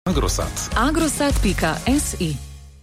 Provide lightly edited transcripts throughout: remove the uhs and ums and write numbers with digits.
Agrosat. Agrosat.si.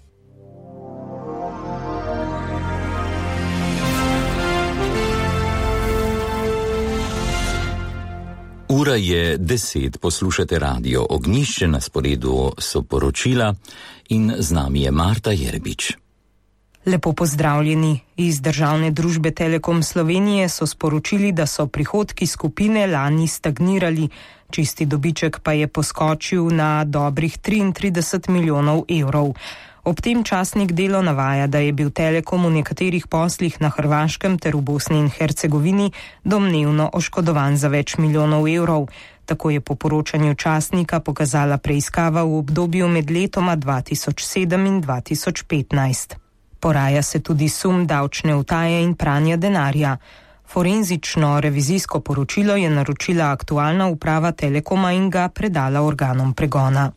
Ura je 10, poslušate radio Ognjišče, na sporedu so poročila in z nami je Marta Jerbič. Lepo pozdravljeni. Iz državne družbe Telekom Slovenije so sporočili, da so prihodki skupine lani stagnirali, čisti dobiček pa je poskočil na dobrih 33 milijonov evrov. Ob tem časnik Delo navaja, da je bil Telekom v nekaterih poslih na Hrvaškem ter v Bosni in Hercegovini domnevno oškodovan za več milijonov evrov. Tako je po poročanju časnika pokazala preiskava v obdobju med letoma 2007 in 2015. Poraja se tudi sum davčne utaje in pranja denarja. Forenzično revizijsko poročilo je naročila aktualna uprava Telekoma in ga predala organom pregona.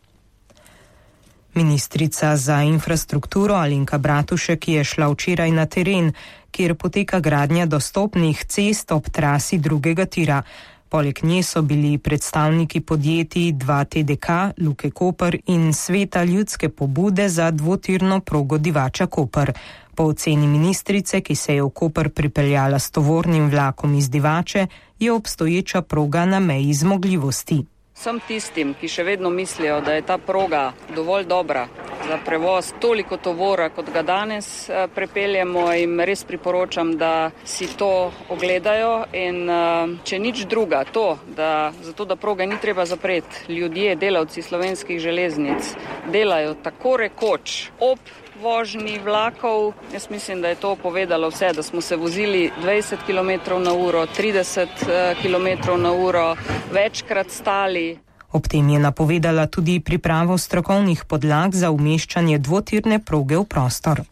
Ministrica za infrastrukturo Alenka Bratušek je šla včeraj na teren, kjer poteka gradnja dostopnih cest ob trasi drugega tira. Poleg nje so bili predstavniki podjetij 2TDK, Luke Koper in Sveta ljudske pobude za dvotirno progo Divača-Koper. Po oceni ministrice, ki se je v Koper pripeljala s tovornim vlakom iz Divače, je obstoječa proga na meji zmogljivosti. Vsem tistim, ki še vedno mislijo, da je ta proga dovolj dobra za prevoz toliko tovora, kot ga danes prepeljemo, jim res priporočam, da si to ogledajo in če nič druga, zato da proga ni treba zapreti, ljudje, delavci Slovenskih železnic delajo tako rekoč ob vožnji vlakov. Jaz mislim, da je to povedalo vse, da smo se vozili 20 km na uro, 30 km na uro, večkrat stali. Ob tem je napovedala tudi pripravo strokovnih podlag za umeščanje dvotirne proge v prostor.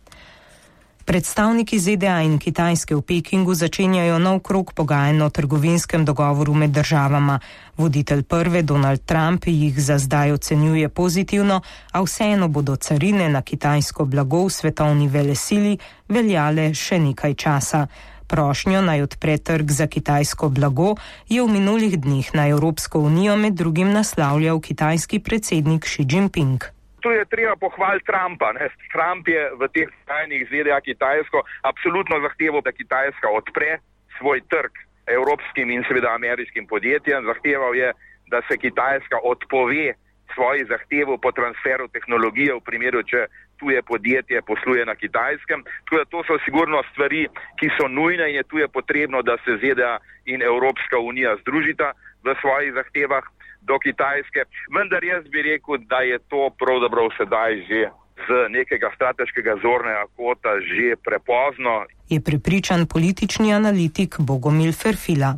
Predstavniki ZDA in Kitajske v Pekingu začenjajo nov krog pogajanj o trgovinskem dogovoru med državama. Voditelj prve, Donald Trump, jih za zdaj ocenjuje pozitivno, a vseeno bodo carine na kitajsko blago v svetovni velesili veljale še nekaj časa. Prošnjo naj odpre trg za kitajsko blago je v minulih dneh na Evropsko unijo med drugim naslavljal kitajski predsednik Xi Jinping. Tu je treba pohvaliti Trumpa. Trump je v teh pogajanjih ZDA Kitajsko absolutno zahteval, da Kitajska odpre svoj trg evropskim in seveda ameriškim podjetjem. Zahteval je, da se Kitajska odpove svoji zahtevu po transferu tehnologije v primeru, če tuje podjetje posluje na Kitajskem. Tako da to so sigurno stvari, ki so nujne in je tu je potrebno, da se ZDA in Evropska unija združita v svojih zahtevah do Kitajske. Vendar jaz bi rekel, da je to pravzaprav sedaj že z nekega strateškega zornega kota že prepozno. Je prepričan politični analitik Bogomil Ferfila.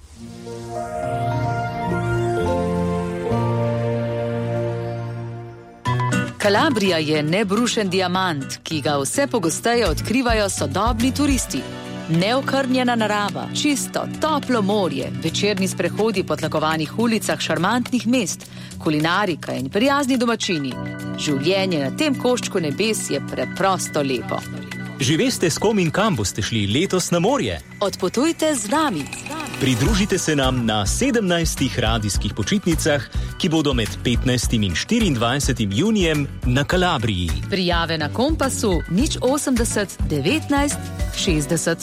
Kalabrija je nebrušen diamant, ki ga vse pogosteje odkrivajo sodobni turisti. Neokrnjena narava, čisto, toplo morje, večerni sprehodi po tlakovanih ulicah šarmantnih mest, kulinarika in prijazni domačini. Življenje na tem koščku nebes je preprosto lepo. Že veste, s kom in kam boste šli letos na morje? Odpotujte z nami. Pridružite se nam na 17 radijskih počitnicah, ki bodo med 15. in 24. junijem na Kalabriji. Prijave na Kompasu 080 19 60.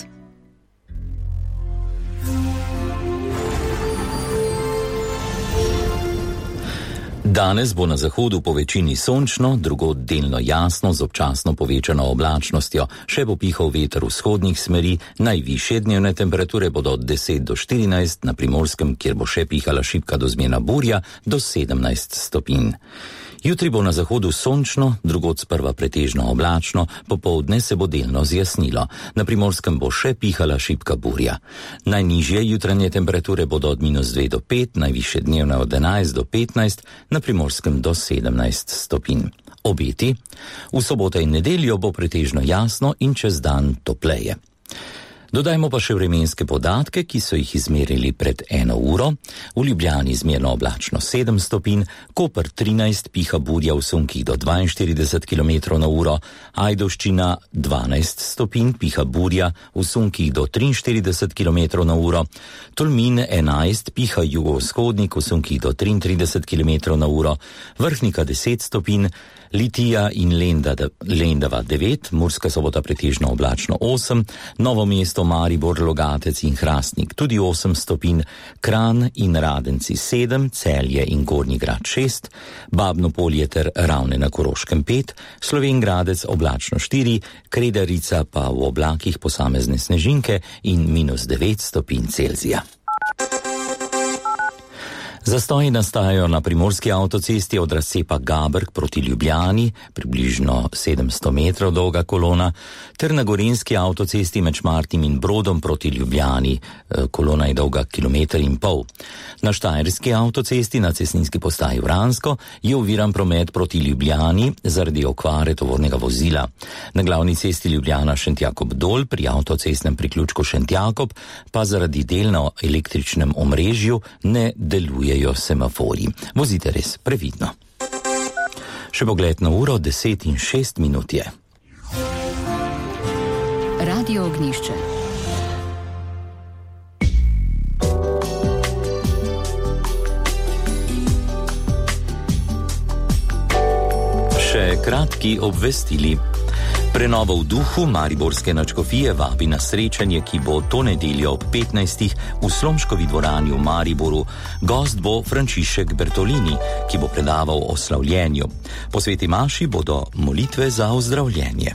Danes bo na zahodu po večini sončno, drugod delno jasno z občasno povečano oblačnostjo. Še bo pihal veter vzhodnih smeri, najvišje dnevne temperature bodo od 10 do 14, na Primorskem, kjer bo še pihala šibka dozmena burja, do 17 stopinj. Jutri bo na zahodu sončno, drugod sprva pretežno oblačno, popoldne se bo delno zjasnilo. Na Primorskem bo še pihala šibka burja. Najnižje jutranje temperature bodo od -2 do 5, najvišje dnevne od 11 do 15, na Primorskem do 17 stopinj. Obeti: v soboto in nedeljo bo pretežno jasno in čez dan topleje. Dodajmo pa še vremenske podatke, ki so jih izmerili pred 1 uro. V Ljubljani izmerno oblačno 7 stopinj, Koper 13, piha burja v sunkih do 42 km/h, Ajdovščina 12 stopinj, piha burja v sunkih do 43 km/h, Tolmin 11, piha jugovzhodnik v sunkih do 33 km/h, Vrhnika 10 stopinj, Litija in Lendava 9, Murska Sobota pretežno oblačno 8, Novo mesto, Maribor, Logatec in Hrastnik tudi 8 stopinj, Kranj in Radenci 7, Celje in Gornji Grad 6, Babno Polje ter Ravne na Koroškem 5, Slovenj Gradec oblačno 4, Kredarica pa v oblakih posamezne snežinke in -9 stopinj Celzija. Zastoji nastajajo na primorski avtocesti od razcepa Gaberg proti Ljubljani, približno 700 metrov dolga kolona, ter na gorenjski avtocesti med Šmartnim in Brodom proti Ljubljani, kolona je dolga 1,5 kilometra. Na štajerski avtocesti na cestninski postaji Vransko je oviran promet proti Ljubljani zaradi okvare tovornega vozila. Na glavni cesti Ljubljana-Šentjakob-Dol pri avtocestnem priključku Šentjakob pa zaradi del na električnem omrežju ne deluje semaforji. Vozite res previdno. Še pogled na uro, 10:06 je. Radio Ognjišče. Še kratki obvestili. Prenovo v duhu mariborske nadškofije vabi na srečanje, ki bo to nedeljo ob 15. v Slomškovi dvorani v Mariboru. Gost bo Frančišek Bertolini, ki bo predaval o slavljenju. Po sveti maši bodo molitve za ozdravljenje.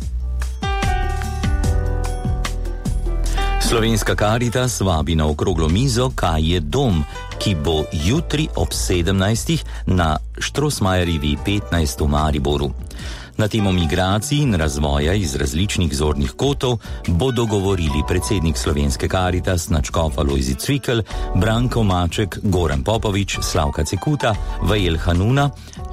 Slovenska Karitas vabi na okroglo mizo Kaj je dom, ki bo jutri ob 17. na Štrosmajerjevi 15 v Mariboru. Na temo migracij in razvoja iz različnih zornih kotov bodo govorili predsednik Slovenske Karitas nadškof Alojzij Cvikl, Branko Maček, Goran Popovič, Slavka Cekuta, Vajel Hanuna